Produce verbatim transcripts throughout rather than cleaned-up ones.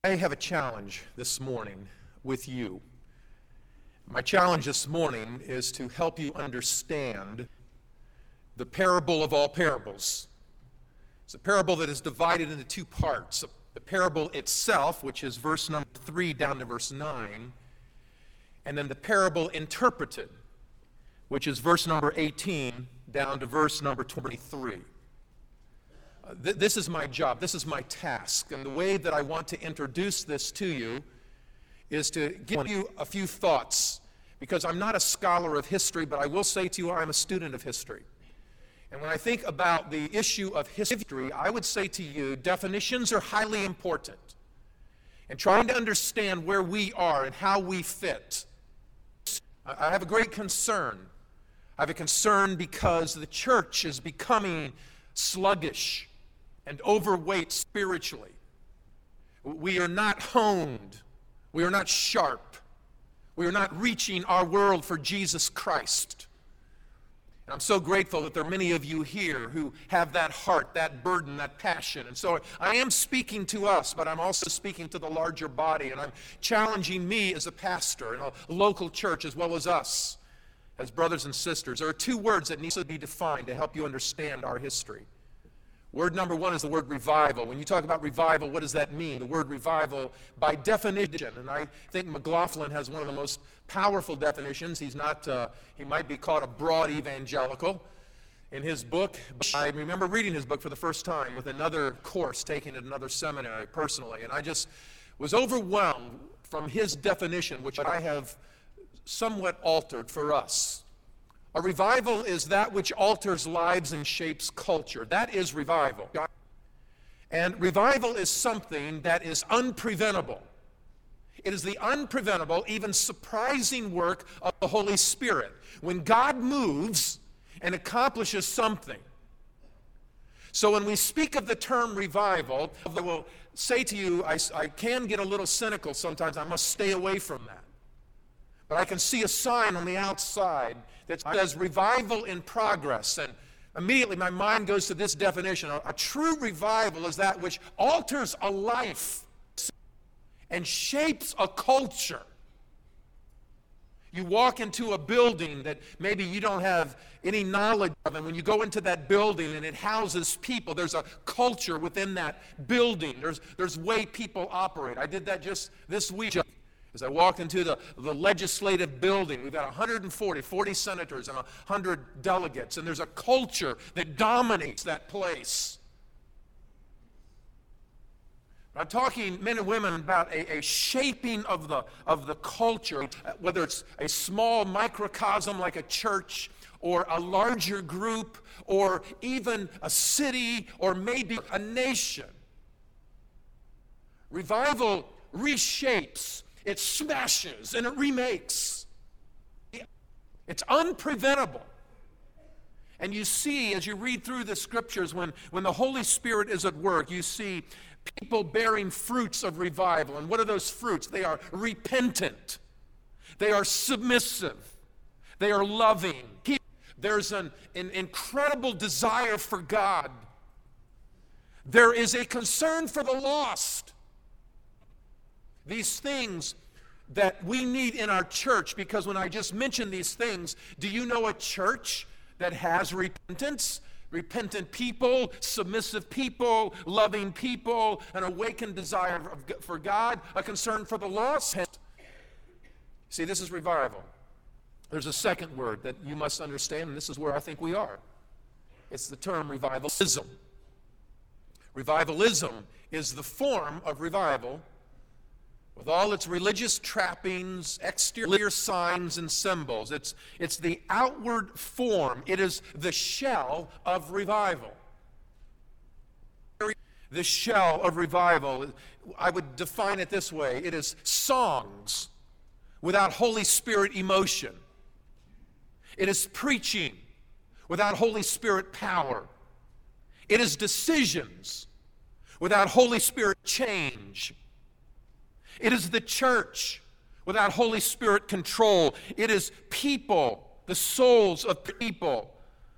I have a challenge this morning with you. My challenge this morning is to help you understand the parable of all parables. It's a parable that is divided into two parts. The parable itself, which is verse number three down to verse nine, and then the parable interpreted, which is verse number eighteen down to verse number twenty-three. Uh, th- this is my job, this is my task, and the way that I want to introduce this to you is to give you a few thoughts, because I'm not a scholar of history, but I will say to you I'm a student of history. And when I think about the issue of history, I would say to you definitions are highly important. And trying to understand where we are and how we fit. I have a great concern. I have a concern because the church is becoming sluggish and overweight spiritually. We are not honed. We are not sharp. We are not reaching our world for Jesus Christ. And I'm so grateful that there are many of you here who have that heart, that burden, that passion. And so I am speaking to us, but I'm also speaking to the larger body. And I'm challenging me as a pastor in a local church as well as us as brothers and sisters. There are two words that need to be defined to help you understand our history. Word number one is the word revival. When you talk about revival, what does that mean? The word revival, by definition, and I think McLaughlin has one of the most powerful definitions. He's not, uh, he might be called a broad evangelical. In his book, I remember reading his book for the first time with another course taken at another seminary personally, and I just was overwhelmed from his definition, which I have somewhat altered for us. A revival is that which alters lives and shapes culture. That is revival. And revival is something that is unpreventable. It is the unpreventable, even surprising work of the Holy Spirit. When God moves and accomplishes something. So when we speak of the term revival, I will say to you, I, I can get a little cynical sometimes. I must stay away from that. But I can see a sign on the outside that says revival in progress. And immediately my mind goes to this definition. A, a true revival is that which alters a life and shapes a culture. You walk into a building that maybe you don't have any knowledge of, and when you go into that building and it houses people, there's a culture within that building. There's, there's way people operate. I did that just this week. As I walked into the, the legislative building, we've got one hundred forty, forty senators and one hundred delegates, and there's a culture that dominates that place. I'm talking, men and women, about a, a shaping of the, of the culture, whether it's a small microcosm like a church, or a larger group, or even a city, or maybe a nation. Revival reshapes. It smashes and it remakes. It's unpreventable. And you see, as you read through the scriptures, when, when the Holy Spirit is at work, you see people bearing fruits of revival. And what are those fruits? They are repentant. They are submissive. They are loving. There's an, an incredible desire for God. There is a concern for the lost. These things that we need in our church, because when I just mentioned these things, do you know a church that has repentance? Repentant people, submissive people, loving people, an awakened desire for God, a concern for the lost. See, this is revival. There's a second word that you must understand, and this is where I think we are. It's the term revivalism. Revivalism is the form of revival with all its religious trappings, exterior signs and symbols. It's, it's the outward form. It is the shell of revival. The shell of revival, I would define it this way. It is songs without Holy Spirit emotion. It is preaching without Holy Spirit power. It is decisions without Holy Spirit change. It is the church without Holy Spirit control. It is people, the souls of people,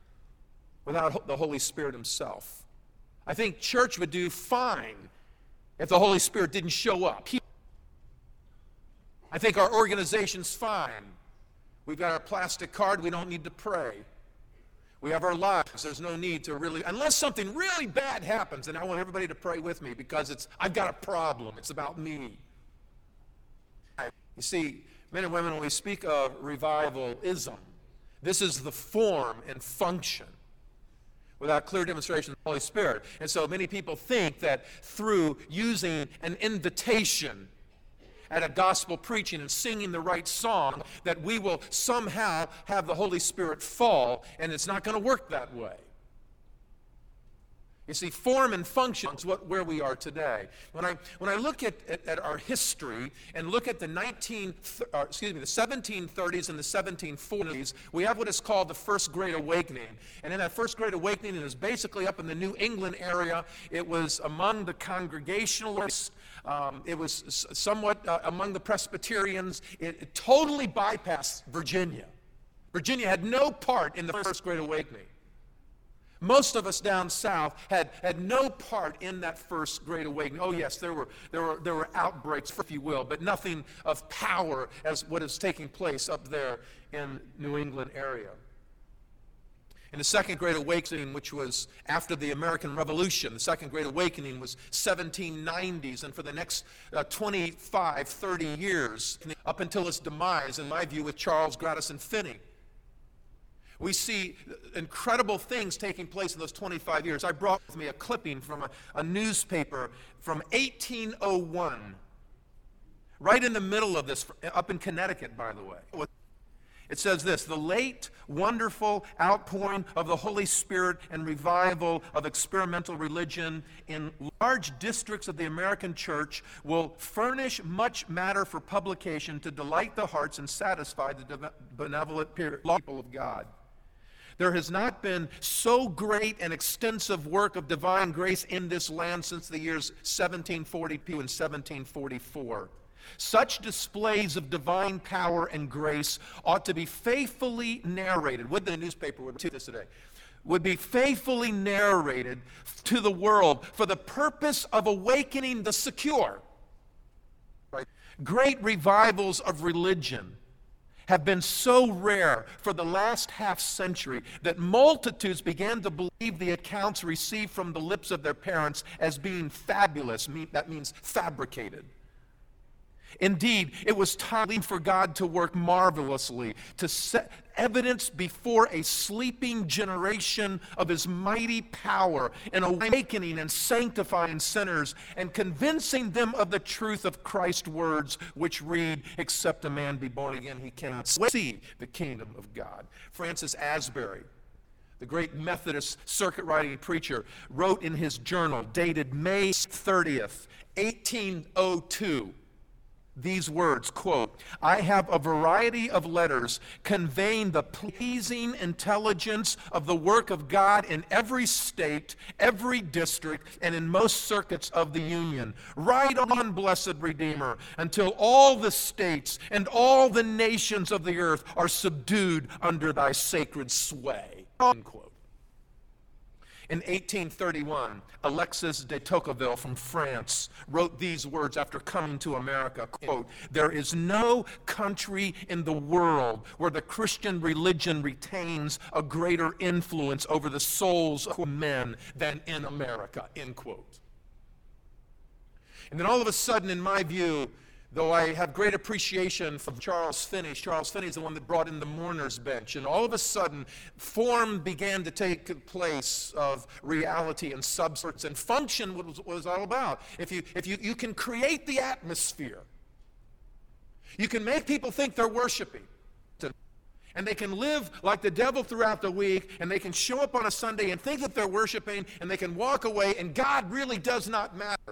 without the Holy Spirit himself. I think church would do fine if the Holy Spirit didn't show up. I think our organization's fine. We've got our plastic card, we don't need to pray. We have our lives, there's no need to really, unless something really bad happens, and I want everybody to pray with me because it's, I've got a problem, it's about me. You see, men and women, when we speak of revivalism, this is the form and function without clear demonstration of the Holy Spirit. And so many people think that through using an invitation at a gospel preaching and singing the right song, that we will somehow have the Holy Spirit fall, and it's not going to work that way. You see, form and function is what, where we are today. When I, when I look at, at, at our history and look at the nineteen, uh, excuse me, the seventeen thirties and the seventeen forties, we have what is called the First Great Awakening. And in that First Great Awakening, it was basically up in the New England area. It was among the Congregationalists. Um, it was somewhat uh, among the Presbyterians. It, it totally bypassed Virginia. Virginia had no part in the First Great Awakening. Most of us down south had, had no part in that First Great Awakening. Oh yes, there were, there were, there were outbreaks, if you will, but nothing of power as what is taking place up there in New England area. In the Second Great Awakening, which was after the American Revolution, the Second Great Awakening was seventeen nineties, and for the next uh, twenty-five, thirty years, up until its demise, in my view, with Charles Grandison Finney. We see incredible things taking place in those twenty-five years. I brought with me a clipping from a, a newspaper from eighteen oh one, right in the middle of this, up in Connecticut, by the way. It says this: the late, wonderful outpouring of the Holy Spirit and revival of experimental religion in large districts of the American church will furnish much matter for publication to delight the hearts and satisfy the benevolent people of God. There has not been so great and extensive work of divine grace in this land since the years seventeen forty-two and seventeen forty-four. Such displays of divine power and grace ought to be faithfully narrated. Would the newspaper would do this today? Would be faithfully narrated to the world for the purpose of awakening the secure. Right? Great revivals of religion have been so rare for the last half century that multitudes began to believe the accounts received from the lips of their parents as being fabulous. That means fabricated. Indeed, it was time for God to work marvelously, to set evidence before a sleeping generation of his mighty power in awakening and sanctifying sinners and convincing them of the truth of Christ's words, which read, "Except a man be born again, he cannot see the kingdom of God." Francis Asbury, the great Methodist circuit riding preacher, wrote in his journal, dated May thirtieth, eighteen oh two, these words, quote, "I have a variety of letters conveying the pleasing intelligence of the work of God in every state, every district, and in most circuits of the Union. Ride on, blessed Redeemer, until all the states and all the nations of the earth are subdued under thy sacred sway." Unquote. In eighteen thirty-one, Alexis de Tocqueville from France wrote these words after coming to America, quote, "There is no country in the world where the Christian religion retains a greater influence over the souls of men than in America," end quote. And then all of a sudden, in my view, though I have great appreciation for Charles Finney, Charles Finney is the one that brought in the mourner's bench, and all of a sudden, form began to take place of reality and substance, and function was what it was all about. If you, if you, you can create the atmosphere, you can make people think they're worshiping, and they can live like the devil throughout the week, and they can show up on a Sunday and think that they're worshiping, and they can walk away, and God really does not matter.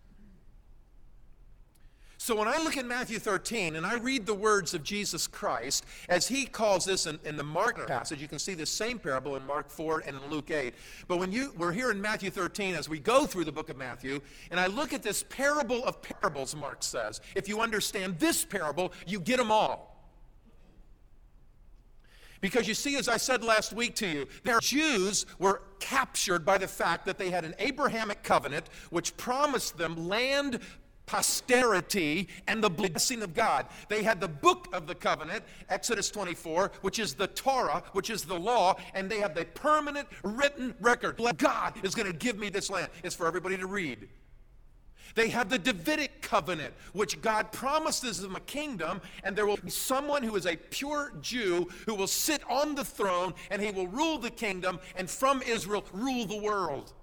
So when I look at Matthew thirteen and I read the words of Jesus Christ, as he calls this in, in the Mark passage, you can see the same parable in Mark four and in Luke eight. But when you, we're here in Matthew thirteen as we go through the book of Matthew, and I look at this parable of parables, Mark says, if you understand this parable, you get them all. Because you see, as I said last week to you, their Jews were captured by the fact that they had an Abrahamic covenant which promised them land, posterity, and the blessing of God. They had the book of the covenant, Exodus twenty-four, which is the Torah, which is the law, and they have the permanent written record. God is going to give me this land. It's for everybody to read. They have the Davidic covenant, which God promises them a kingdom, and there will be someone who is a pure Jew who will sit on the throne, and he will rule the kingdom, and from Israel rule the world.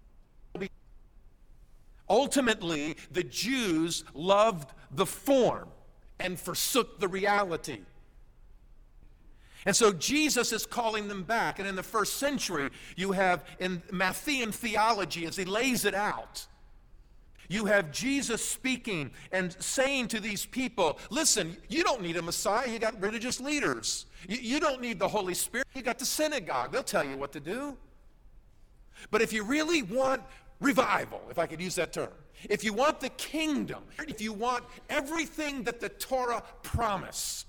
Ultimately, the Jews loved the form and forsook the reality. And so Jesus is calling them back. And in the first century, you have in Matthean theology, as he lays it out, you have Jesus speaking and saying to these people, listen, you don't need a Messiah, you got religious leaders. You, you don't need the Holy Spirit, you got the synagogue. They'll tell you what to do. But if you really want revival, if I could use that term, if you want the kingdom, if you want everything that the Torah promised,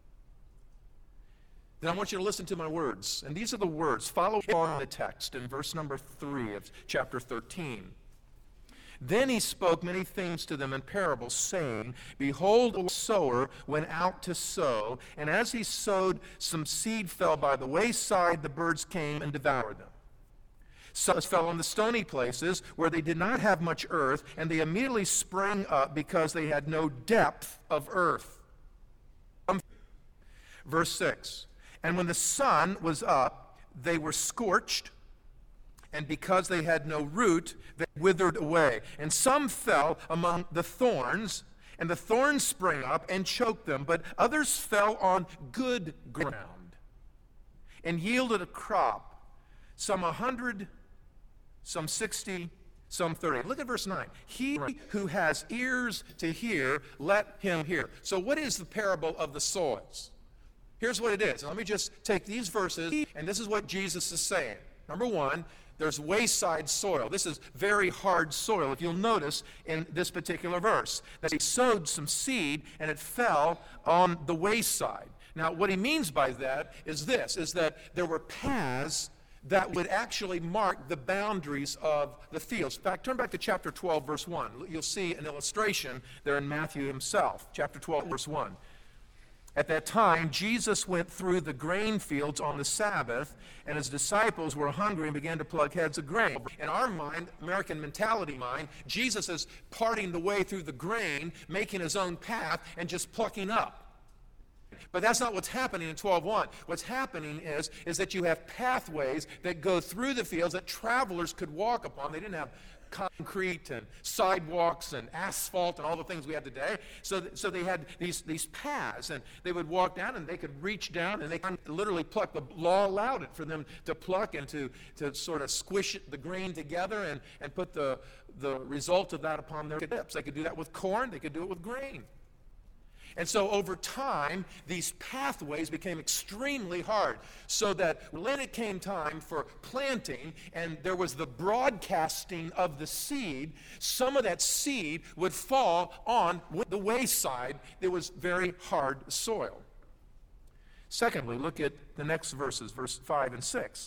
then I want you to listen to my words. And these are the words. Follow on the text in verse number three of chapter thirteen. Then he spoke many things to them in parables, saying, Behold, the sower went out to sow, and as he sowed, some seed fell by the wayside, the birds came and devoured them. Some fell on the stony places where they did not have much earth, and they immediately sprang up because they had no depth of earth. Verse six, and when the sun was up, they were scorched, and because they had no root, they withered away. And some fell among the thorns, and the thorns sprang up and choked them, but others fell on good ground and yielded a crop, some a hundred, some sixty, some thirty. Look at verse nine. He who has ears to hear, let him hear. So what is the parable of the soils? Here's what it is. Let me just take these verses, and this is what Jesus is saying. Number one, there's wayside soil. This is very hard soil. If you'll notice in this particular verse, that he sowed some seed and it fell on the wayside. Now, what he means by that is this, is that there were paths that would actually mark the boundaries of the fields. In fact, turn back to chapter twelve, verse one. You'll see an illustration there in Matthew himself. Chapter twelve, verse one. At that time, Jesus went through the grain fields on the Sabbath, and his disciples were hungry and began to pluck heads of grain. In our mind, American mentality mind, Jesus is parting the way through the grain, making his own path, and just plucking up. But that's not what's happening in twelve one. What's happening is, is that you have pathways that go through the fields that travelers could walk upon. They didn't have concrete and sidewalks and asphalt and all the things we have today. So, so they had these, these paths, and they would walk down and they could reach down and they could literally pluck. The law allowed it for them to pluck and to, to sort of squish the grain together and, and put the, the result of that upon their lips. They could do that with corn. They could do it with grain. And so over time, these pathways became extremely hard, so that when it came time for planting and there was the broadcasting of the seed, some of that seed would fall on the wayside. It was very hard soil. Secondly, look at the next verses, verse five and six.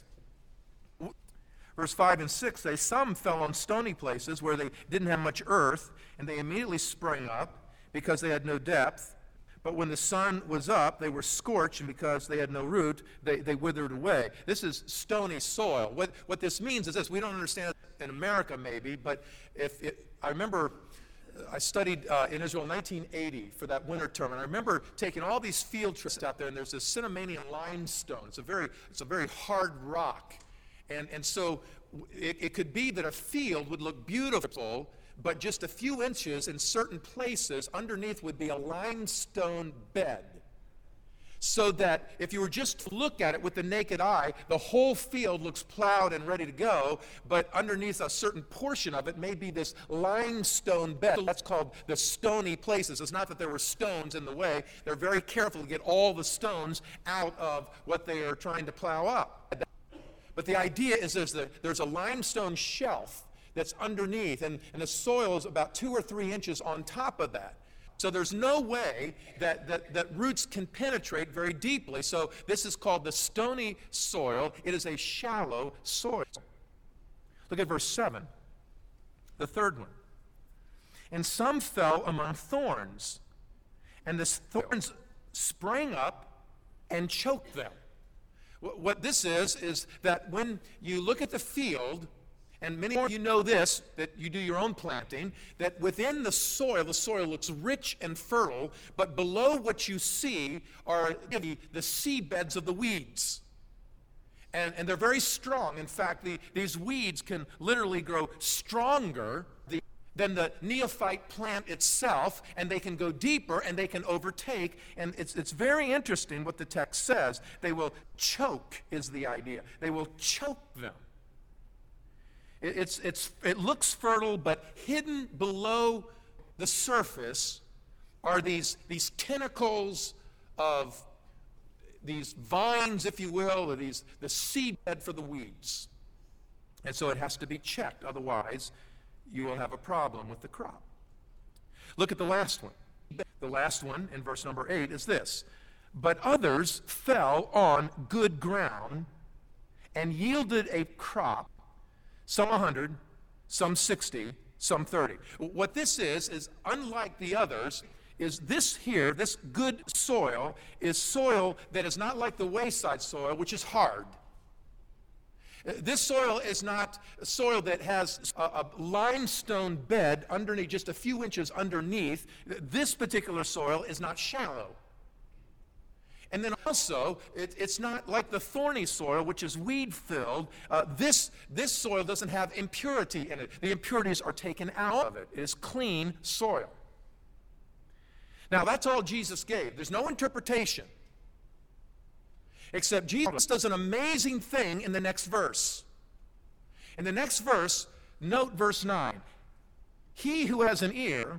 Verse five and six say, Some fell on stony places where they didn't have much earth, and they immediately sprang up because they had no depth. But when the sun was up, they were scorched, and because they had no root, they, they withered away. This is stony soil. What, what this means is this. We don't understand it in America maybe, but if it, I remember I studied uh, in Israel in nineteen eighty for that winter term, and I remember taking all these field trips out there, and there's this Cinnamanian limestone. It's a very, it's a very hard rock. And, and so it, it could be that a field would look beautiful, but just a few inches in certain places underneath would be a limestone bed. So that if you were just to look at it with the naked eye, the whole field looks plowed and ready to go, but underneath a certain portion of it may be this limestone bed. That's called the stony places. It's not that there were stones in the way. They're very careful to get all the stones out of what they are trying to plow up. But the idea is there's, the, there's a limestone shelf that's underneath, and, and the soil is about two or three inches on top of that. So there's no way that, that, that roots can penetrate very deeply. So this is called the stony soil. It is a shallow soil. Look at verse seven, the third one. And some fell among thorns, and the thorns sprang up and choked them. What this is, is that when you look at the field, and many of you know this, that you do your own planting, that within the soil, the soil looks rich and fertile, but below what you see are the, the seed beds of the weeds. And, and they're very strong. In fact, the, these weeds can literally grow stronger than the neophyte plant itself, and they can go deeper and they can overtake. And it's, it's very interesting what the text says. They will choke, is the idea. They will choke them. It, it's, it's, it looks fertile, but hidden below the surface are these, these tentacles of these vines, if you will, or these, the seedbed for the weeds. And so it has to be checked, otherwise you will have a problem with the crop. Look at the last one. The last one in verse number eight is this. But others fell on good ground and yielded a crop, some a hundred, some sixty, some thirty. What this is, is unlike the others, is this here, this good soil, is soil that is not like the wayside soil, which is hard. This soil is not soil that has a, a limestone bed underneath, just a few inches underneath. This particular soil is not shallow. And then also, it, it's not like the thorny soil, which is weed-filled. Uh, this, this soil doesn't have impurity in it. The impurities are taken out of it. It is clean soil. Now, that's all Jesus gave. There's no interpretation. Except Jesus does an amazing thing in the next verse. In the next verse, note verse nine. He who has an ear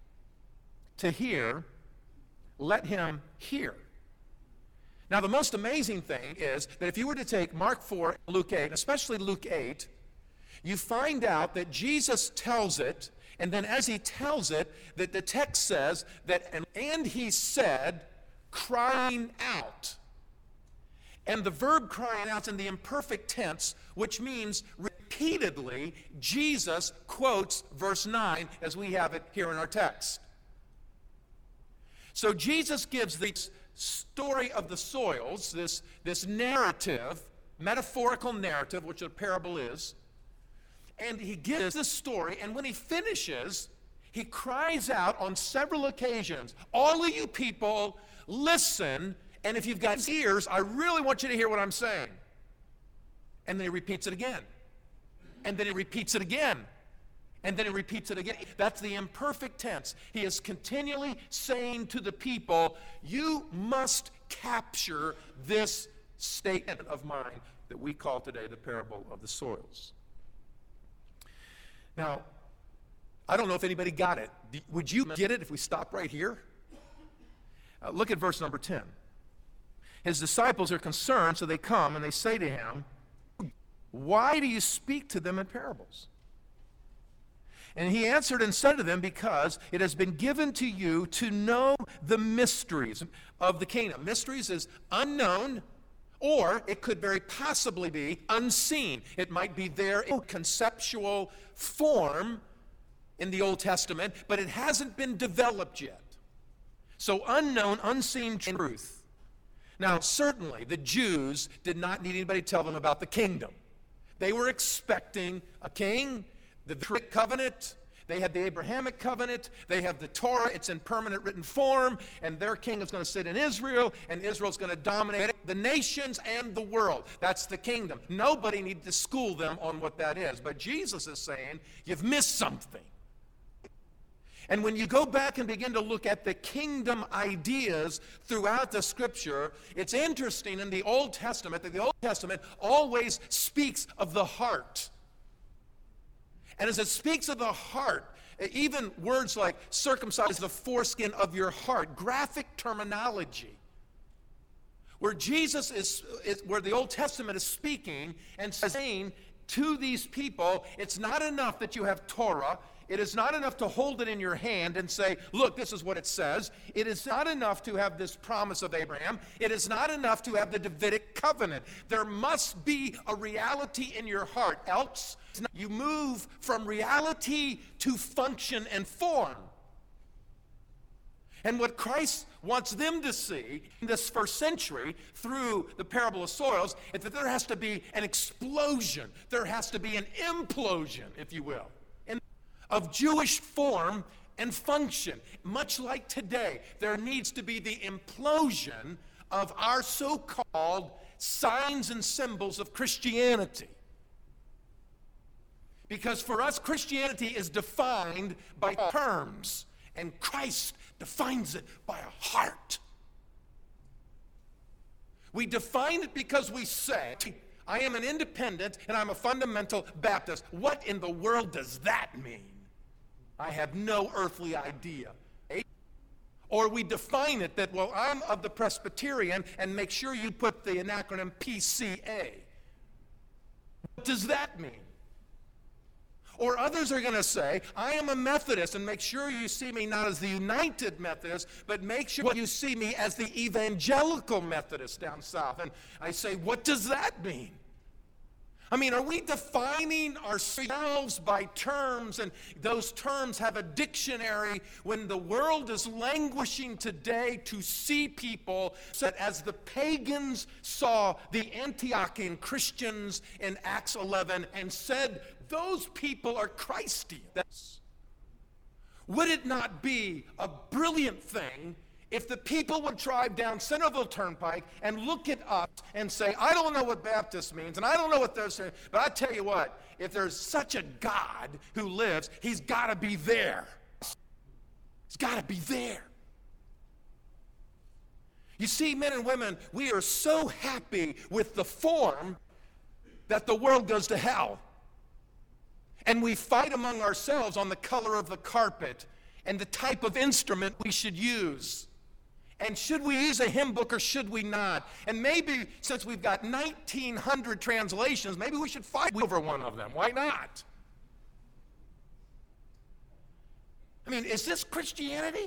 to hear, let him hear. Now, the most amazing thing is that if you were to take Mark four and Luke eight, especially Luke eight, you find out that Jesus tells it, and then as he tells it, that the text says that, and, and he said, crying out. And the verb crying out is in the imperfect tense, which means repeatedly Jesus quotes verse nine as we have it here in our text. So Jesus gives this story of the soils, this, this narrative, metaphorical narrative, which a parable is, and he gives this story, and when he finishes, he cries out on several occasions, all of you people, listen. And if you've got ears, I really want you to hear what I'm saying. And then he repeats it again. And then he repeats it again. And then he repeats it again. That's the imperfect tense. He is continually saying to the people, you must capture this statement of mine that we call today the parable of the soils. Now, I don't know if anybody got it. Would you get it if we stop right here? Uh, look at verse number ten. His disciples are concerned, so they come and they say to him, why do you speak to them in parables? And he answered and said to them, because it has been given to you to know the mysteries of the kingdom. Mysteries is unknown, or it could very possibly be unseen. It might be there in conceptual form in the Old Testament, but it hasn't been developed yet. So unknown, unseen truth. Now, certainly, the Jews did not need anybody to tell them about the kingdom. They were expecting a king, the covenant. They had the Abrahamic covenant. They have the Torah. It's in permanent written form. And their king is going to sit in Israel, and Israel's going to dominate the nations and the world. That's the kingdom. Nobody needed to school them on what that is. But Jesus is saying, you've missed something. And when you go back and begin to look at the kingdom ideas throughout the scripture, it's interesting in the Old Testament that the Old Testament always speaks of the heart. And as it speaks of the heart, even words like circumcise the foreskin of your heart, graphic terminology, where Jesus is, is, where the Old Testament is speaking and saying to these people, it's not enough that you have Torah, It is not enough to hold it in your hand and say, look, this is what it says. It is not enough to have this promise of Abraham. It is not enough to have the Davidic covenant. There must be a reality in your heart. Else, you move from reality to function and form. And what Christ wants them to see in this first century through the parable of soils is that there has to be an explosion. There has to be an implosion, if you will, in, of Jewish form and function. Much like today, there needs to be the implosion of our so-called signs and symbols of Christianity. Because for us, Christianity is defined by terms, and Christ defines it by a heart. We define it because we say, I am an independent and I'm a fundamental Baptist. What in the world does that mean? I have no earthly idea. Or we define it that, well, I'm of the Presbyterian, and make sure you put the acronym P C A. What does that mean? Or others are going to say, I am a Methodist, and make sure you see me not as the United Methodist, but make sure you see me as the Evangelical Methodist down south. And I say, what does that mean? I mean, are we defining ourselves by terms, and those terms have a dictionary when the world is languishing today to see people that as the pagans saw the Antiochian Christians in Acts eleven and said, those people are Christians. Would it not be a brilliant thing if the people would drive down Centerville Turnpike and look at us and say, I don't know what Baptist means, and I don't know what they're saying, but I tell you what, if there's such a God who lives, he's got to be there. He's got to be there. You see, men and women, we are so happy with the form that the world goes to hell. And we fight among ourselves on the color of the carpet and the type of instrument we should use. And should we use a hymn book or should we not? And maybe since we've got nineteen hundred translations, maybe we should fight over one of them. Why not? I mean, is this Christianity?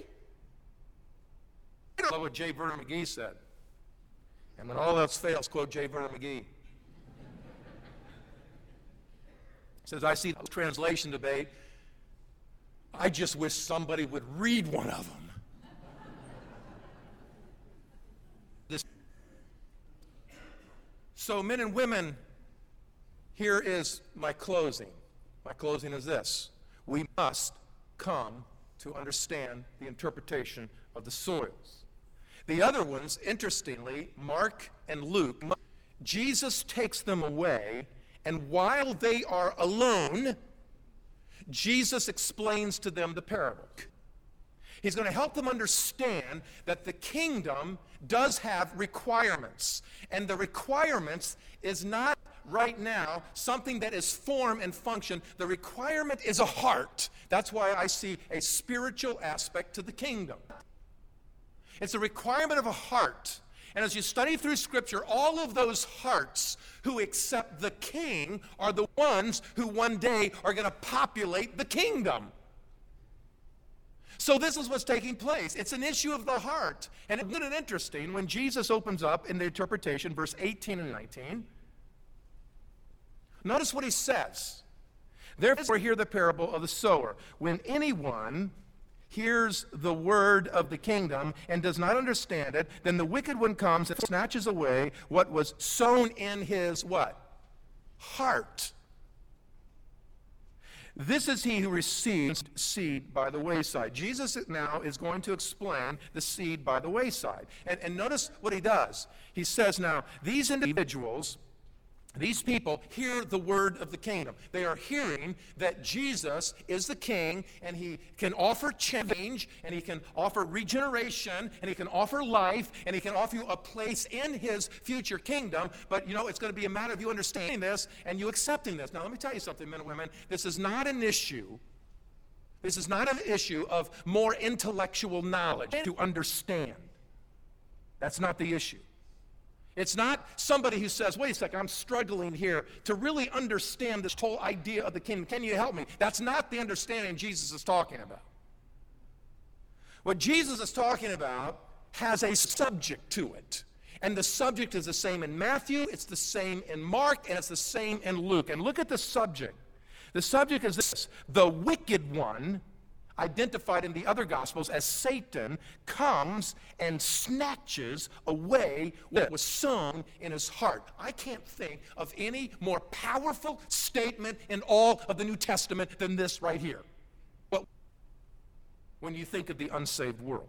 I don't know what J. Vernon McGee said. And when all else fails, quote J. Vernon McGee. Says, I see the translation debate. I just wish somebody would read one of them. This. So, men and women, here is my closing. My closing is this. We must come to understand the interpretation of the soils. The other ones, interestingly, Mark and Luke, Jesus takes them away. And while they are alone, Jesus explains to them the parable. He's going to help them understand that the kingdom does have requirements. And the requirements is not right now something that is form and function. The requirement is a heart. That's why I see a spiritual aspect to the kingdom. It's a requirement of a heart. And as you study through Scripture, all of those hearts who accept the king are the ones who one day are going to populate the kingdom. So this is what's taking place. It's an issue of the heart. And isn't it interesting when Jesus opens up in the interpretation, verse eighteen and nineteen? Notice what he says. Therefore, hear the parable of the sower. When anyone hears the word of the kingdom and does not understand it, then the wicked one comes and snatches away what was sown in his what? Heart. This is he who receives seed by the wayside. Jesus now is going to explain the seed by the wayside. And, and notice what he does. He says now, these individuals, these people hear the word of the kingdom. They are hearing that Jesus is the king, and he can offer change, and he can offer regeneration, and he can offer life, and he can offer you a place in his future kingdom. But, you know, it's going to be a matter of you understanding this and you accepting this. Now, let me tell you something, men and women. This is not an issue. This is not an issue of more intellectual knowledge to understand. That's not the issue. It's not somebody who says, wait a second, I'm struggling here to really understand this whole idea of the kingdom. Can you help me? That's not the understanding Jesus is talking about. What Jesus is talking about has a subject to it. And the subject is the same in Matthew, it's the same in Mark, and it's the same in Luke. And look at the subject. The subject is this: the wicked one, identified in the other Gospels as Satan, comes and snatches away what was sown in his heart. I can't think of any more powerful statement in all of the New Testament than this right here. But when you think of the unsaved world,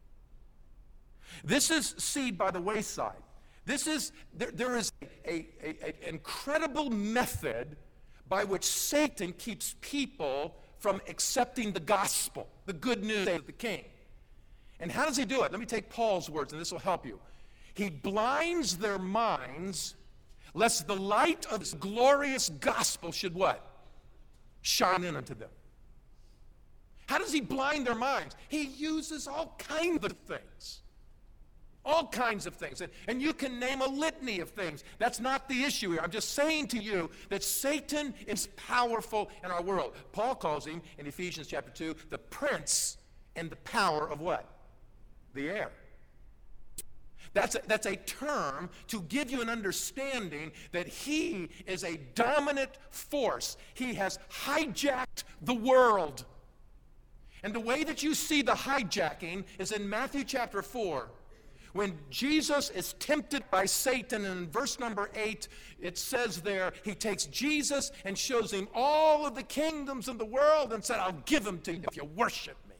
this is seed by the wayside. This is, there, there is an incredible method by which Satan keeps people from accepting the gospel, the good news of the King. And how does he do it? Let me take Paul's words, and this will help you. He blinds their minds, lest the light of this glorious gospel should what? Shine in unto them. How does he blind their minds? He uses all kinds of things. All kinds of things. And, and you can name a litany of things. That's not the issue here. I'm just saying to you that Satan is powerful in our world. Paul calls him, in Ephesians chapter two, the prince and the power of what? The air. That's a, that's a term to give you an understanding that he is a dominant force. He has hijacked the world. And the way that you see the hijacking is in Matthew chapter four. When Jesus is tempted by Satan, and in verse number eight, it says there, he takes Jesus and shows him all of the kingdoms of the world and said, I'll give them to you if you worship me.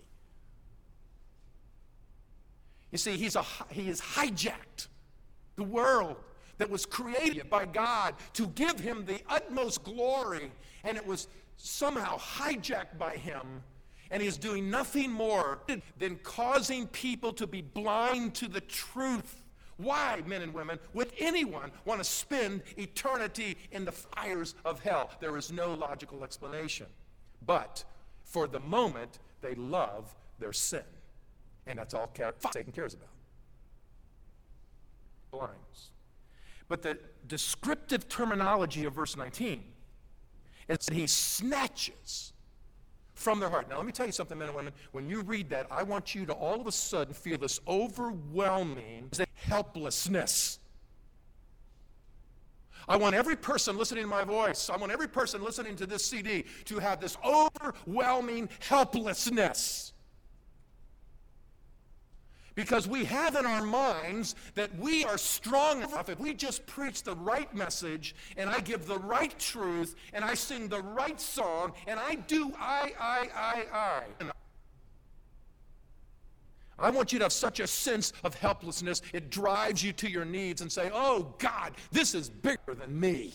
You see, he's a, he has hijacked the world that was created by God to give him the utmost glory, and it was somehow hijacked by him. And he's doing nothing more than causing people to be blind to the truth. Why, men and women, would anyone want to spend eternity in the fires of hell? There is no logical explanation. But for the moment, they love their sin. And that's all Satan cares about. Blinds. But the descriptive terminology of verse nineteen is that he snatches from their heart. Now, let me tell you something, men and women. When you read that, I want you to all of a sudden feel this overwhelming helplessness. I want every person listening to my voice, I want every person listening to this C D to have this overwhelming helplessness. Because we have in our minds that we are strong enough if we just preach the right message, and I give the right truth, and I sing the right song, and I do I, I, I, I. I want you to have such a sense of helplessness, it drives you to your knees and say, oh God, this is bigger than me.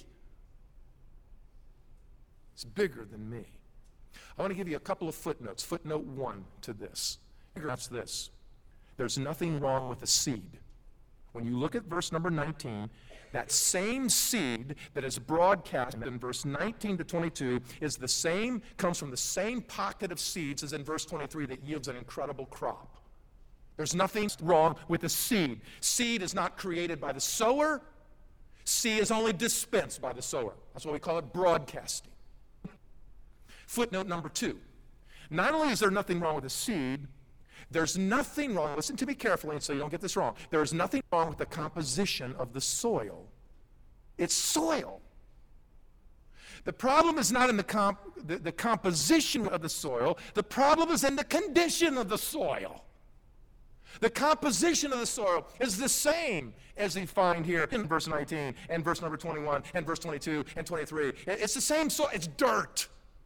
It's bigger than me. I want to give you a couple of footnotes. Footnote one to this. That's this. There's nothing wrong with the seed. When you look at verse number nineteen, that same seed that is broadcast in verse nineteen to twenty-two is the same, comes from the same pocket of seeds as in verse twenty-three that yields an incredible crop. There's nothing wrong with the seed. Seed is not created by the sower. Seed is only dispensed by the sower. That's why we call it broadcasting. Footnote number two. Not only is there nothing wrong with the seed, there's nothing wrong, listen to me carefully so you don't get this wrong. There is nothing wrong with the composition of the soil. It's soil. The problem is not in the, comp, the, the composition of the soil. The problem is in the condition of the soil. The composition of the soil is the same as we find here in verse nineteen and verse number twenty-one and verse twenty-two and twenty-three. It's the same soil. It's dirt.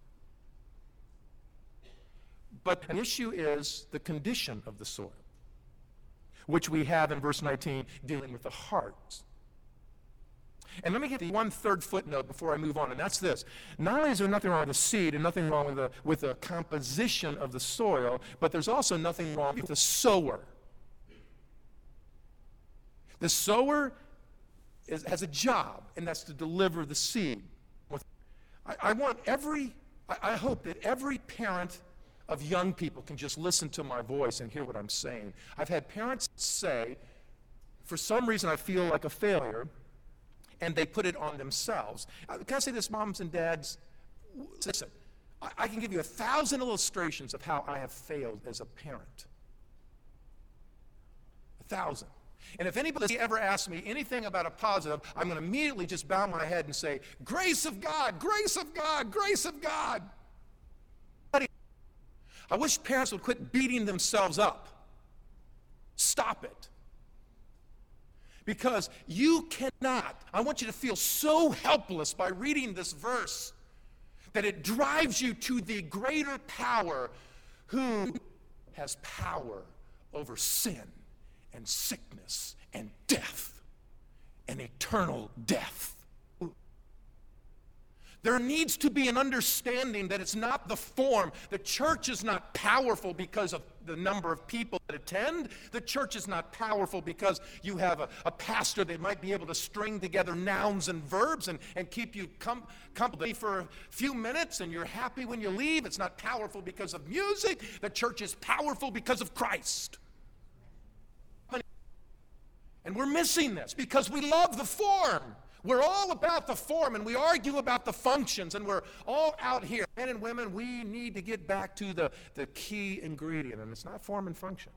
But an issue is the condition of the soil, which we have in verse nineteen dealing with the heart. And let me get the one third footnote before I move on, and that's this. Not only is there nothing wrong with the seed and nothing wrong with the, with the composition of the soil, but there's also nothing wrong with the sower. The sower is, has a job, and that's to deliver the seed. I, I want every, I, I hope that every parent of young people can just listen to my voice and hear what I'm saying. I've had parents say, for some reason I feel like a failure, and they put it on themselves. Uh, Can I say this, moms and dads? Listen, I, I can give you a thousand illustrations of how I have failed as a parent. A thousand. And if anybody ever asks me anything about a positive, I'm going to immediately just bow my head and say, grace of God, grace of God, grace of God. I wish parents would quit beating themselves up. Stop it. Because you cannot, I want you to feel so helpless by reading this verse that it drives you to the greater power who has power over sin and sickness and death and eternal death. There needs to be an understanding that it's not the form. The church is not powerful because of the number of people that attend. The church is not powerful because you have a, a pastor that might be able to string together nouns and verbs and, and keep you com- company for a few minutes and you're happy when you leave. It's not powerful because of music. The church is powerful because of Christ. And we're missing this because we love the form. We're all about the form, and we argue about the functions, and we're all out here. Men and women, we need to get back to the, the key ingredient, and it's not form and function.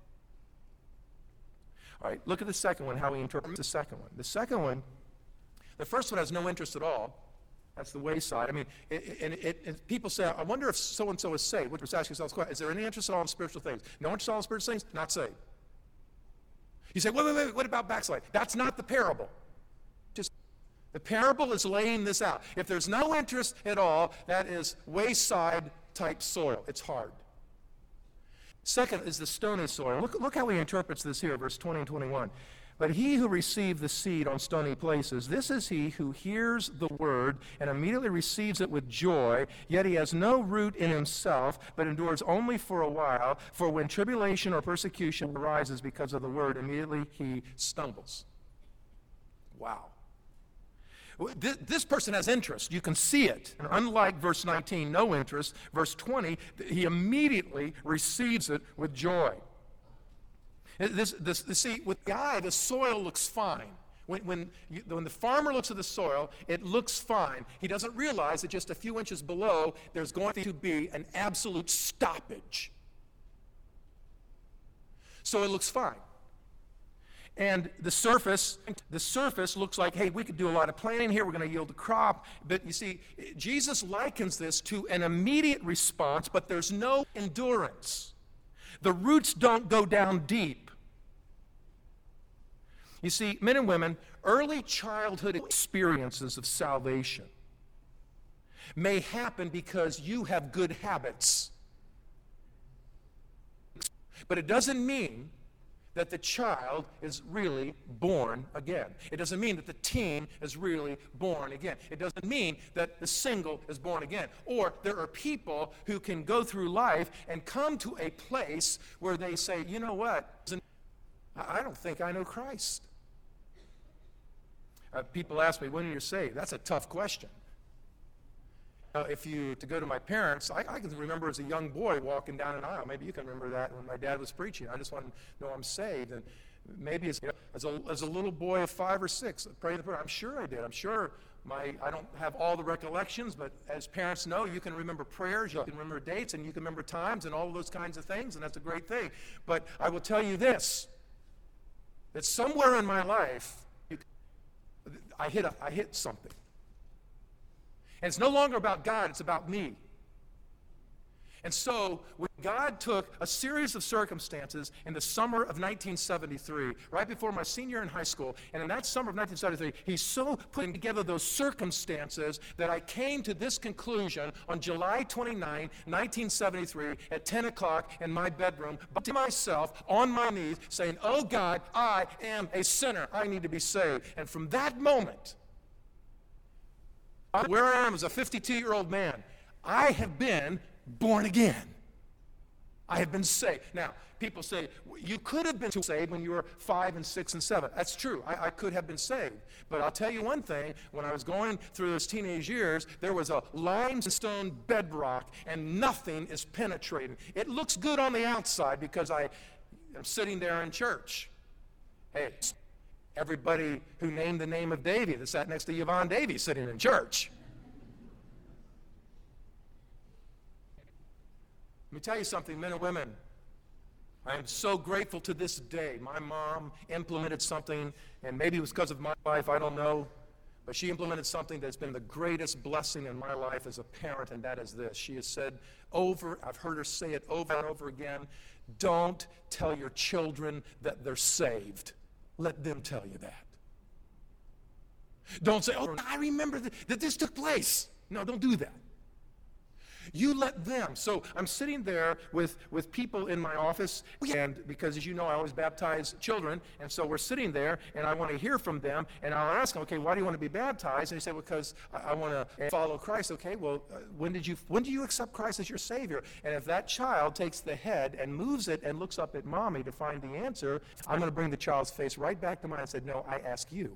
All right, look at the second one, how we interpret the second one. The second one, the first one has no interest at all. That's the wayside. I mean, it, it, it, it, people say, I wonder if so-and-so is saved. Would you ask yourself, is there any interest at all in spiritual things? No interest at all in spiritual things? Not saved. You say, wait, wait, wait, what about backslide? That's not the parable. Just the parable is laying this out. If there's no interest at all, that is wayside type soil. It's hard. Second is the stony soil. Look, look how he interprets this here, verse twenty and twenty-one. But he who received the seed on stony places, this is he who hears the word and immediately receives it with joy, yet he has no root in himself, but endures only for a while. For when tribulation or persecution arises because of the word, immediately he stumbles. Wow. This person has interest. You can see it. And unlike verse nineteen, no interest, verse twenty, he immediately receives it with joy. This, this, see, with guy, the soil looks fine. When, when, you, when the farmer looks at the soil, it looks fine. He doesn't realize that just a few inches below, there's going to be an absolute stoppage. So it looks fine. And the surface, the surface looks like, hey, we could do a lot of planting here. We're going to yield a crop. But you see, Jesus likens this to an immediate response, but there's no endurance. The roots don't go down deep. You see, men and women, early childhood experiences of salvation may happen because you have good habits. But it doesn't mean that the child is really born again. It doesn't mean that the teen is really born again. It doesn't mean that the single is born again. Or there are people who can go through life and come to a place where they say, you know what, I don't think I know Christ. Uh, people ask me, when are you saved? That's a tough question. Uh, if you, to go to my parents, I, I can remember as a young boy walking down an aisle. Maybe you can remember that when my dad was preaching. I just want to know I'm saved. And maybe as, you know, as, a, as a little boy of five or six, praying the prayer. I'm sure I did. I'm sure my, I don't have all the recollections, but as parents know, you can remember prayers, you can remember dates, and you can remember times and all of those kinds of things, and that's a great thing. But I will tell you this, that somewhere in my life, you, I hit a, I hit something. And it's no longer about God, it's about me. And so, when God took a series of circumstances in the summer of nineteen seventy-three, right before my senior year in high school, and in that summer of nineteen seventy-three, He so put together those circumstances that I came to this conclusion on July twenty-ninth, nineteen seventy-three, at ten o'clock in my bedroom, to myself, on my knees, saying, oh God, I am a sinner. I need to be saved. And from that moment, where I am as a fifty-two-year-old man, I have been born again. I have been saved. Now, people say, you could have been saved when you were five and six and seven. That's true. I, I could have been saved. But I'll tell you one thing. When I was going through those teenage years, there was a limestone bedrock, and nothing is penetrating. It looks good on the outside because I am sitting there in church. Hey, Everybody who named the name of Davy that sat next to Yvonne Davies sitting in church. Let me tell you something, men and women. I am so grateful to this day. My mom implemented something, and maybe it was because of my life, I don't know, but she implemented something that's been the greatest blessing in my life as a parent, and that is this. She has said over, I've heard her say it over and over again, don't tell your children that they're saved. Let them tell you that. Don't say, oh, I remember that, that this took place. No, don't do that. You let them. So I'm sitting there with, with people in my office, and because, as you know, I always baptize children, and so we're sitting there, and I want to hear from them, and I'll ask them, okay, why do you want to be baptized? And they say, well, because I, I want to follow Christ. Okay, well, uh, when did you when do you accept Christ as your Savior? And if that child takes the head and moves it and looks up at mommy to find the answer, I'm going to bring the child's face right back to mine and say, no, I ask you,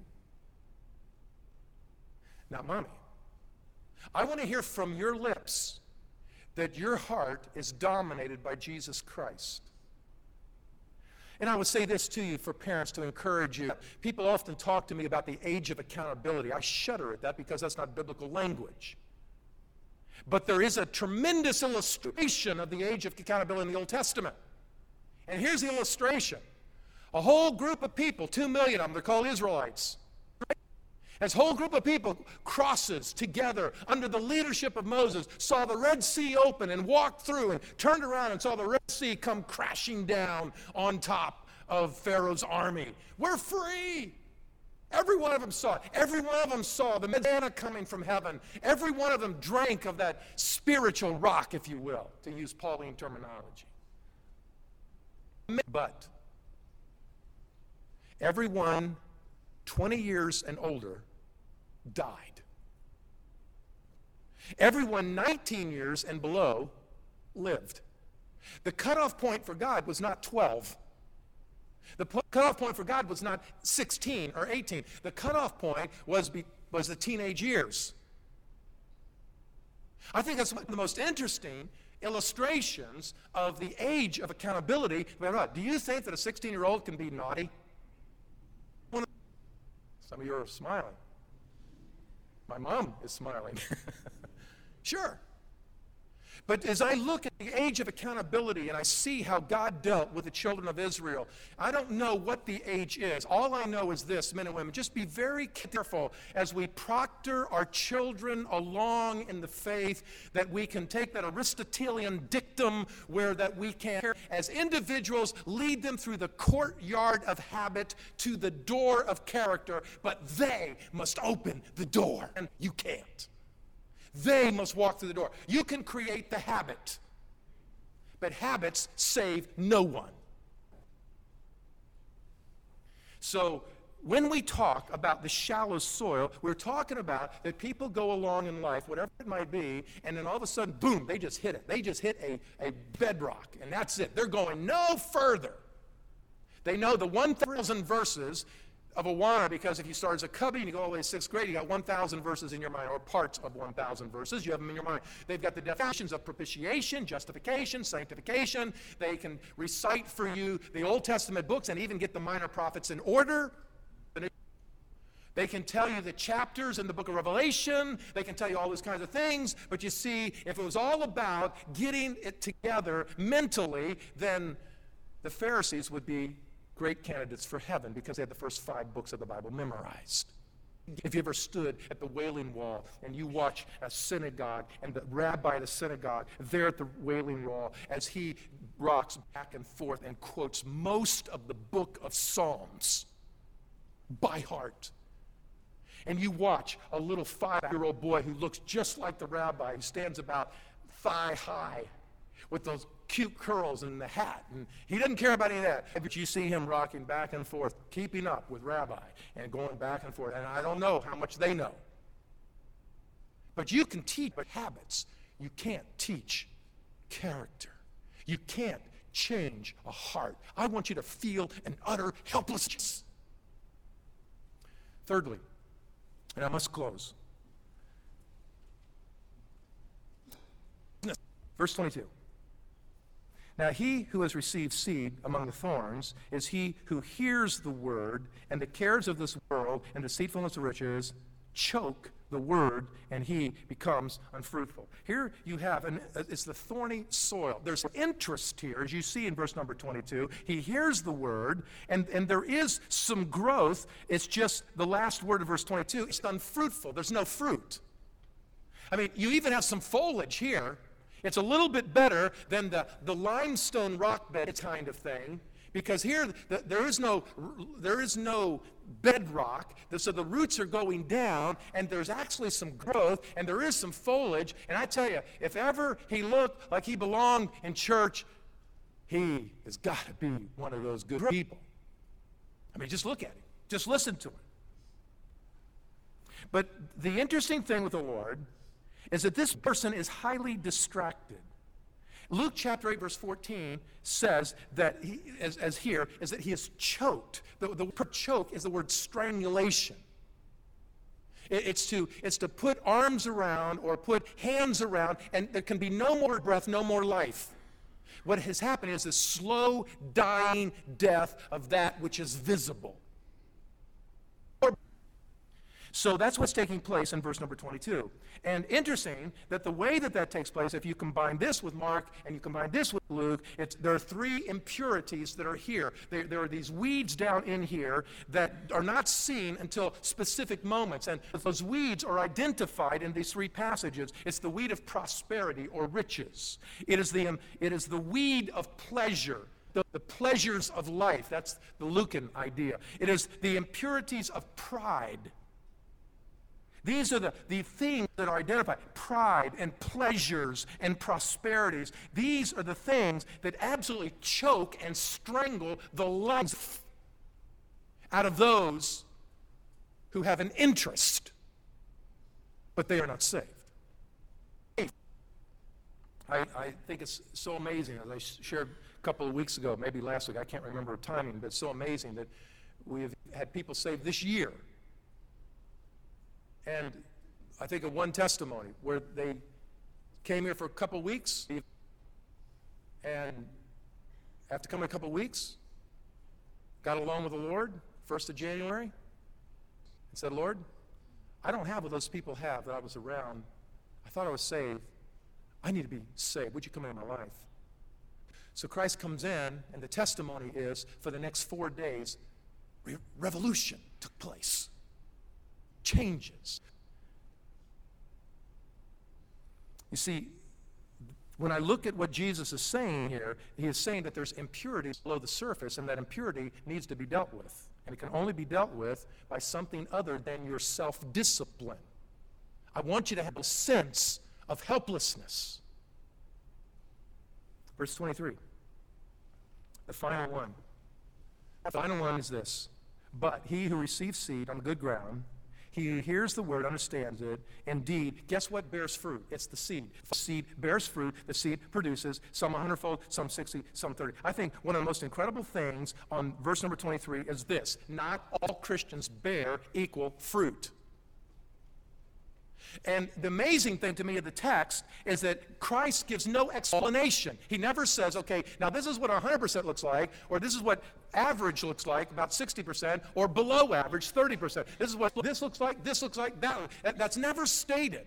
not mommy. I want to hear from your lips that your heart is dominated by Jesus Christ. And I would say this to you for parents to encourage you. People often talk to me about the age of accountability. I shudder at that because that's not biblical language. But there is a tremendous illustration of the age of accountability in the Old Testament. And here's the illustration. A whole group of people, two million of them, they're called Israelites. This whole group of people crosses together under the leadership of Moses, saw the Red Sea open and walked through and turned around and saw the Red Sea come crashing down on top of Pharaoh's army. We're free. Every one of them saw it. Every one of them saw the manna coming from heaven. Every one of them drank of that spiritual rock, if you will, to use Pauline terminology. But everyone twenty years and older died. Everyone nineteen years and below lived. The cutoff point for God was not twelve. The po- cutoff point for God was not sixteen or eighteen. The cutoff point was, be- was the teenage years. I think that's one of the most interesting illustrations of the age of accountability. Do you think that a sixteen-year-old can be naughty? Some of you are smiling. My mom is smiling. Sure. But as I look at the age of accountability and I see how God dealt with the children of Israel, I don't know what the age is. All I know is this, men and women, just be very careful as we proctor our children along in the faith, that we can take that Aristotelian dictum where that we can, as individuals, lead them through the courtyard of habit to the door of character, but they must open the door, and you can't. They must walk through the door. You can create the habit, but habits save no one. So when we talk about the shallow soil, we're talking about that people go along in life, whatever it might be, and then all of a sudden, boom, they just hit it. They just hit a, a bedrock, and that's it. They're going no further. They know the one thousand verses of Awana, because if you start as a cubby and you go all the way to sixth grade, you got one thousand verses in your mind, or parts of one thousand verses. You have them in your mind. They've got the definitions of propitiation, justification, sanctification. They can recite for you the Old Testament books and even get the minor prophets in order. They can tell you the chapters in the book of Revelation. They can tell you all those kinds of things. But you see, if it was all about getting it together mentally, then the Pharisees would be great candidates for heaven because they had the first five books of the Bible memorized. If you ever stood at the Wailing Wall and you watch a synagogue and the rabbi of the synagogue there at the Wailing Wall as he rocks back and forth and quotes most of the book of Psalms by heart, and you watch a little five-year-old boy who looks just like the rabbi, who stands about thigh high with those cute curls and the hat, and he doesn't care about any of that. But you see him rocking back and forth, keeping up with Rabbi, and going back and forth. And I don't know how much they know. But you can teach habits. You can't teach character. You can't change a heart. I want you to feel an utter helplessness. Thirdly, and I must close. Verse twenty-two. Now he who has received seed among the thorns is he who hears the word, and the cares of this world and deceitfulness of riches choke the word, and he becomes unfruitful. Here you have, an, it's the thorny soil. There's interest here, as you see in verse number twenty-two. He hears the word, and, and there is some growth. It's just the last word of verse twenty-two. It's unfruitful. There's no fruit. I mean, you even have some foliage here. It's a little bit better than the, the limestone rock bed kind of thing, because here the, there is no there is no bedrock, so the roots are going down, and there's actually some growth, and there is some foliage. And I tell you, if ever he looked like he belonged in church, he has got to be one of those good people. I mean, just look at him. Just listen to him. But the interesting thing with the Lord is that this person is highly distracted. Luke chapter eight, verse fourteen says that, he, as, as here, is that he is choked. The, the word choke is the word strangulation. It, it's, to, it's to put arms around or put hands around, and there can be no more breath, no more life. What has happened is the slow dying death of that which is visible. So that's what's taking place in verse number twenty-two. And interesting that the way that that takes place, if you combine this with Mark and you combine this with Luke, it's, there are three impurities that are here. There, there are these weeds down in here that are not seen until specific moments. And those weeds are identified in these three passages. It's the weed of prosperity or riches. It is the, it is the weed of pleasure. The, the pleasures of life. That's the Lucan idea. It is the impurities of pride. These are the, the things that are identified. Pride and pleasures and prosperities. These are the things that absolutely choke and strangle the life out of those who have an interest, but they are not saved. I, I think it's so amazing, as I shared a couple of weeks ago, maybe last week, I can't remember timing, but it's so amazing that we have had people saved this year. And I think of one testimony where they came here for a couple of weeks, and after coming a couple of weeks, got along with the Lord, first of January, and said, Lord, I don't have what those people have that I was around. I thought I was saved. I need to be saved. Would you come into my life? So Christ comes in, and the testimony is, for the next four days, re- revolution took place. Changes. You see, when I look at what Jesus is saying here, he is saying that there's impurities below the surface, and that impurity needs to be dealt with. And it can only be dealt with by something other than your self-discipline. I want you to have a sense of helplessness. Verse twenty-three, the final one. The final one is this: but he who receives seed on good ground, he who hears the word, understands it, indeed, guess what bears fruit? It's the seed. The seed bears fruit. The seed produces some a hundredfold, some sixty, some thirty. I think one of the most incredible things on verse number twenty-three is this: not all Christians bear equal fruit. And the amazing thing to me of the text is that Christ gives no explanation. He never says, okay, now this is what one hundred percent looks like, or this is what average looks like, about sixty percent, or below average, thirty percent. This is what this looks like, this looks like, that. That's never stated.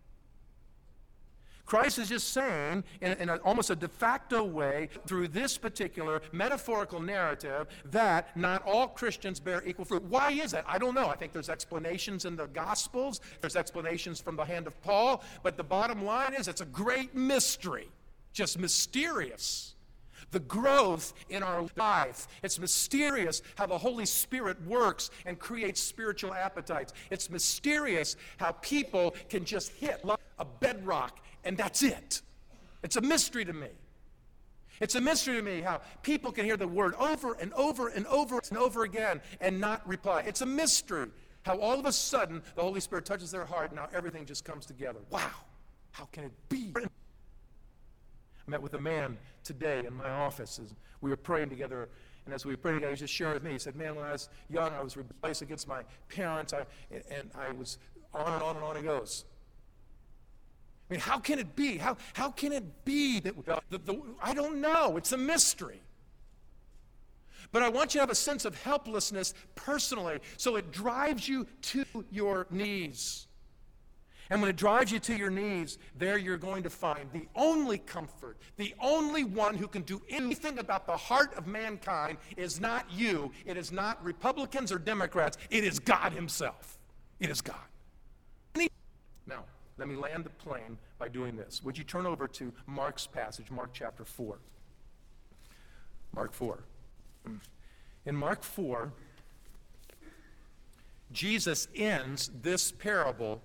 Christ is just saying, in, in a, almost a de facto way, through this particular metaphorical narrative, that not all Christians bear equal fruit. Why is that? I don't know. I think there's explanations in the Gospels. There's explanations from the hand of Paul. But the bottom line is, it's a great mystery, just mysterious. The growth in our life. It's mysterious how the Holy Spirit works and creates spiritual appetites. It's mysterious how people can just hit a bedrock, and that's it. It's a mystery to me. It's a mystery to me how people can hear the word over and over and over and over again and not reply. It's a mystery how all of a sudden the Holy Spirit touches their heart and now everything just comes together. Wow, how can it be? I met with a man today in my office as we were praying together, and as we were praying together, he was just sharing with me. He said, man, when I was young, I was rebellious against my parents, I, and I was on and on and on it goes. I mean, how can it be? How, how can it be that, the, the, I don't know. It's a mystery. But I want you to have a sense of helplessness personally, so it drives you to your knees. And when it drives you to your knees, there you're going to find the only comfort, the only one who can do anything about the heart of mankind is not you. It is not Republicans or Democrats. It is God himself. It is God. Now, let me land the plane by doing this. Would you turn over to Mark's passage, Mark chapter four. Mark four. In Mark four, Jesus ends this parable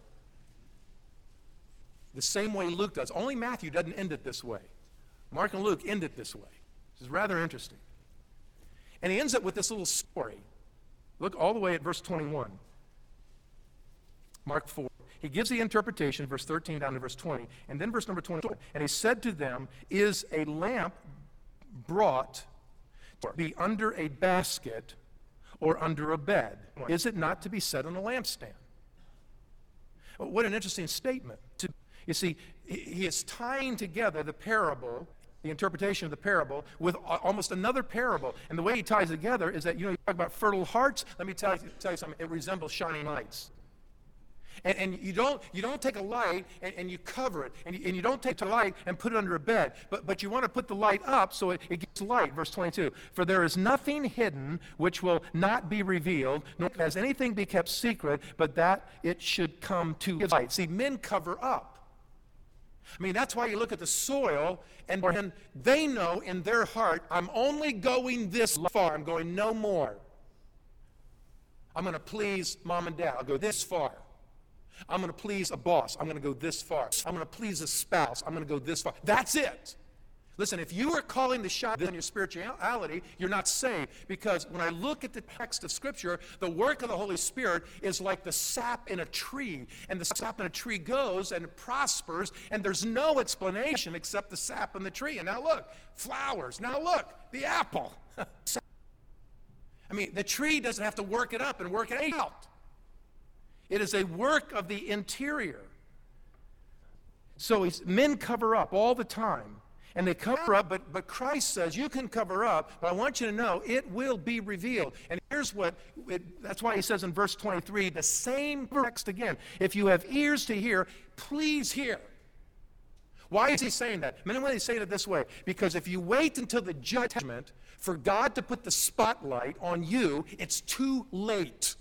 the same way Luke does. Only Matthew doesn't end it this way. Mark and Luke end it this way. This is rather interesting. And he ends it with this little story. Look all the way at verse twenty-one. Mark four. He gives the interpretation, verse thirteen down to verse twenty, and then verse number twenty-four. And he said to them, is a lamp brought to be under a basket or under a bed? Is it not to be set on a lampstand? Well, what an interesting statement. To, you see, he is tying together the parable, the interpretation of the parable, with almost another parable. And the way he ties it together is that, you know, you talk about fertile hearts. Let me tell you, tell you something. It resembles shining lights. And, and you don't you don't take a light and, and you cover it, and you, and you don't take the light and put it under a bed, but, but you want to put the light up so it, it gets light. Verse twenty-two, for there is nothing hidden which will not be revealed, nor has anything be kept secret, but that it should come to light. See, men cover up. I mean, that's why you look at the soil, and, and they know in their heart, I'm only going this far, I'm going no more. I'm going to please mom and dad, I'll go this far. I'm going to please a boss. I'm going to go this far. I'm going to please a spouse. I'm going to go this far. That's it. Listen, if you are calling the shot on your spirituality, you're not saved. Because when I look at the text of Scripture, the work of the Holy Spirit is like the sap in a tree. And the sap in a tree goes and it prospers, and there's no explanation except the sap in the tree. And now look, flowers. Now look, the apple. I mean, the tree doesn't have to work it up and work it out. It is a work of the interior. So he's, men cover up all the time. And they cover up, but, but Christ says, you can cover up, but I want you to know it will be revealed. And here's what, it, that's why he says in verse twenty-three, the same text again. If you have ears to hear, please hear. Why is he saying that? Many ways he's saying it this way. Because if you wait until the judgment for God to put the spotlight on you, it's too late.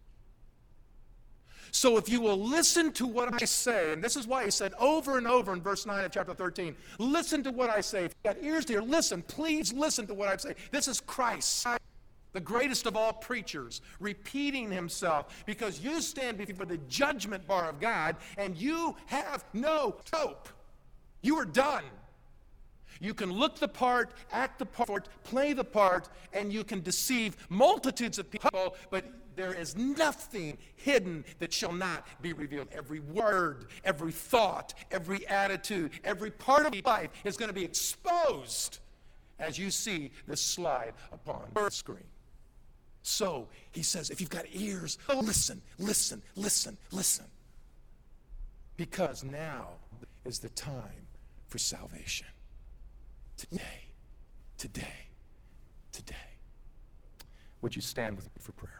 So if you will listen to what I say, and this is why he said over and over in verse nine of chapter thirteen, listen to what I say. If you've got ears to hear, listen, please listen to what I say. This is Christ, the greatest of all preachers, repeating himself, because you stand before the judgment bar of God, and you have no hope. You are done. You can look the part, act the part, play the part, and you can deceive multitudes of people, but there is nothing hidden that shall not be revealed. Every word, every thought, every attitude, every part of your life is going to be exposed as you see this slide upon the screen. So he says, if you've got ears, listen, listen, listen, listen. Because now is the time for salvation. Today, today, today. Would you stand with me for prayer?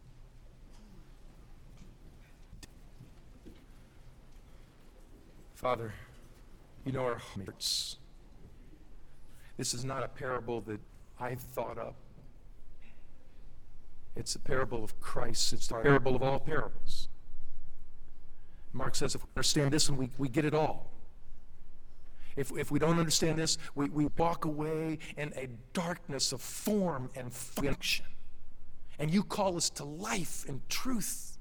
Father, you know our hearts. This is not a parable that I thought up. It's a parable of Christ. It's the parable of all parables. Mark says if we understand this, and we, we get it all. If, if we don't understand this, we, we walk away in a darkness of form and function. And you call us to life and truth.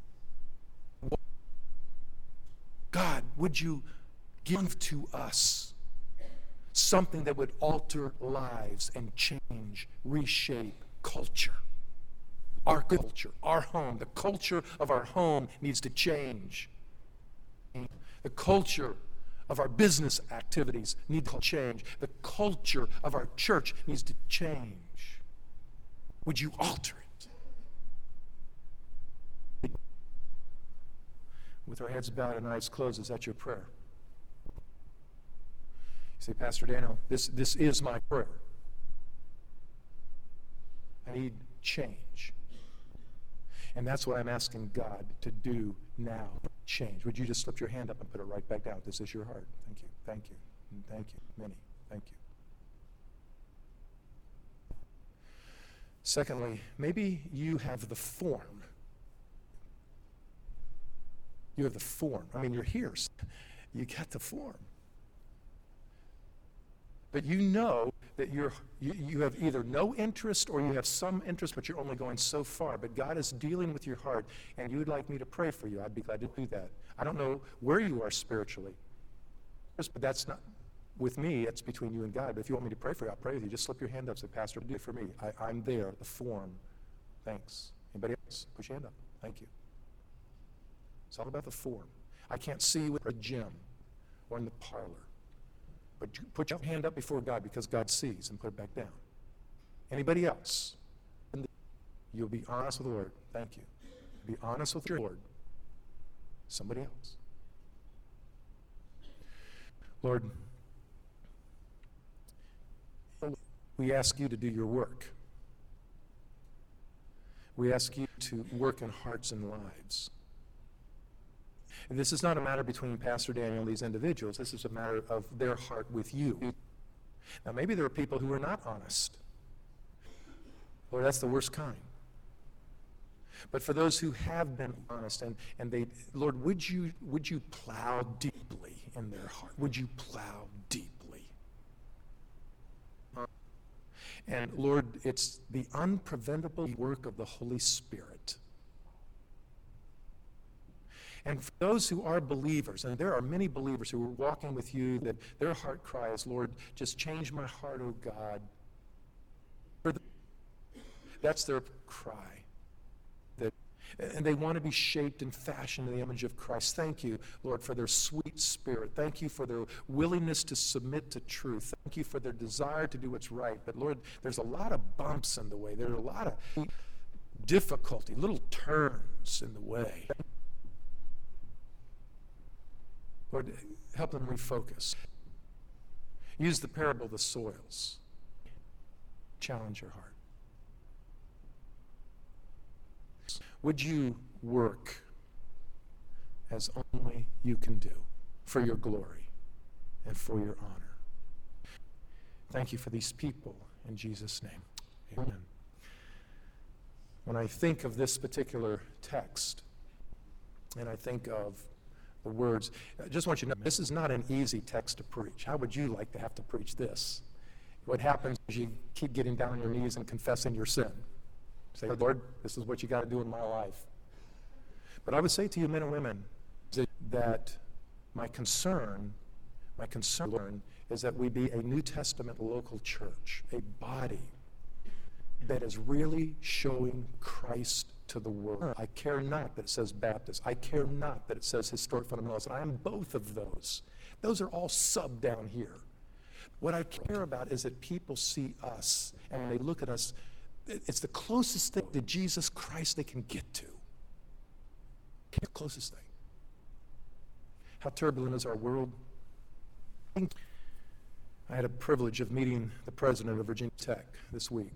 God, would you give to us something that would alter lives and change, reshape culture? Our culture, our home, the culture of our home needs to change. The culture of our business activities needs to change. The culture of our church needs to change. Would you alter it? With our heads bowed and eyes closed, is that your prayer? Say, Pastor Daniel, this, this is my prayer. I need change. And that's what I'm asking God to do now. Change. Would you just slip your hand up and put it right back down? This is your heart. Thank you. Thank you. And thank you. Many. Thank you. Secondly, maybe you have the form. You have the form. I mean, you're here. You got the form. But you know that you're, you, you have either no interest or you have some interest, but you're only going so far. But God is dealing with your heart, and you would like me to pray for you. I'd be glad to do that. I don't know where you are spiritually, but that's not with me. It's between you and God. But if you want me to pray for you, I'll pray with you. Just slip your hand up. Say, Pastor, do it for me. I, I'm there, the form. Thanks. Anybody else? Put your hand up. Thank you. It's all about the form. I can't see you in a gym or in the parlor. But you put your hand up before God because God sees, and put it back down. Anybody else? You'll be honest with the Lord. Thank you. Be honest with your Lord. Somebody else. Lord, we ask you to do your work. We ask you to work in hearts and lives. And this is not a matter between Pastor Daniel and these individuals. This is a matter of their heart with you. Now, maybe there are people who are not honest. Lord, that's the worst kind. But for those who have been honest, and, and they, Lord, would you, would you plow deeply in their heart? Would you plow deeply? And Lord, it's the unpreventable work of the Holy Spirit. And for those who are believers, and there are many believers who are walking with you, that their heart cry is, Lord, just change my heart, oh God. That's their cry. That, and they want to be shaped and fashioned in the image of Christ. Thank you, Lord, for their sweet spirit. Thank you for their willingness to submit to truth. Thank you for their desire to do what's right. But Lord, there's a lot of bumps in the way. There are a lot of difficulty, little turns in the way. Lord, help them refocus. Use the parable of the soils. Challenge your heart. Would you work as only you can do for your glory and for your honor? Thank you for these people in Jesus' name. Amen. When I think of this particular text, and I think of the words, I just want you to know, this is not an easy text to preach. How would you like to have to preach this? What happens is you keep getting down on your knees and confessing your sin. Say, Lord, this is what you got to do in my life. But I would say to you, men and women, that my concern, my concern is that we be a New Testament local church, a body that is really showing Christ to the world. I care not that it says Baptist. I care not that it says historic fundamentalists. I am both of those. Those are all sub down here. What I care about is that people see us, and when they look at us, it's the closest thing to Jesus Christ they can get to. The closest thing. How turbulent is our world? I had a privilege of meeting the president of Virginia Tech this week.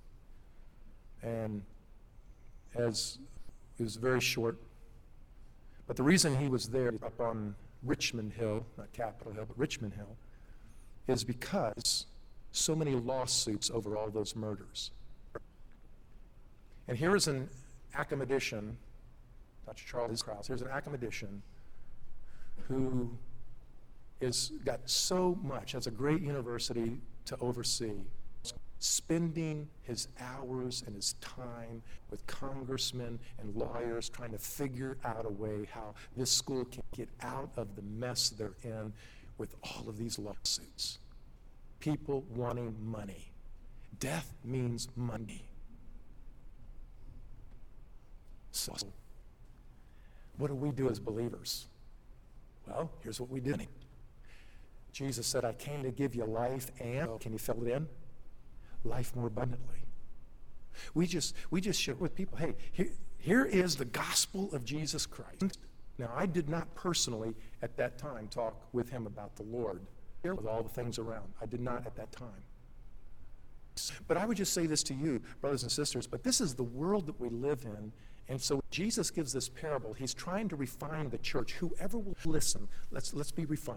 And as it was very short, but the reason he was there up on Richmond Hill, not Capitol Hill, but Richmond Hill, is because so many lawsuits over all those murders. And here is an academician, Doctor Charles Krause, here's an academician who is got so much, has a great university to oversee, spending his hours and his time with congressmen and lawyers trying to figure out a way how this school can get out of the mess they're in with all of these lawsuits. People wanting money. Death means money. So, what do we do as believers? Well, here's what we did. Jesus said, I came to give you life and, can you fill it in? Life more abundantly. We just we just share with people, hey, here, here is the gospel of Jesus Christ. Now, I did not personally at that time talk with him about the Lord, with all the things around. I did not at that time. But I would just say this to you, brothers and sisters, but this is the world that we live in. And so Jesus gives this parable. He's trying to refine the church. Whoever will listen, let's, let's be refined.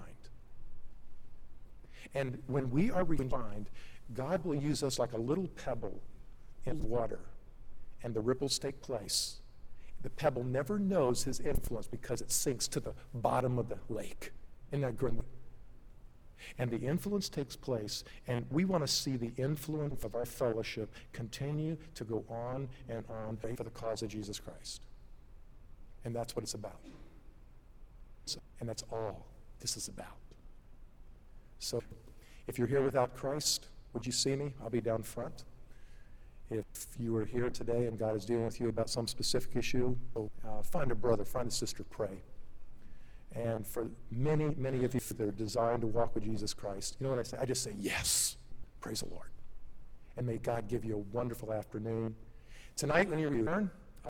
And when we are refined, God will use us like a little pebble in water, and the ripples take place. The pebble never knows his influence because it sinks to the bottom of the lake. Isn't that great? And the influence takes place, and we want to see the influence of our fellowship continue to go on and on for the cause of Jesus Christ. And that's what it's about. So, and that's all this is about. So if you're here without Christ, would you see me? I'll be down front. If you are here today and God is dealing with you about some specific issue, uh, find a brother, find a sister, pray. And for many, many of you that are desiring to walk with Jesus Christ, you know what I say? I just say, yes, praise the Lord. And may God give you a wonderful afternoon. Tonight when you return,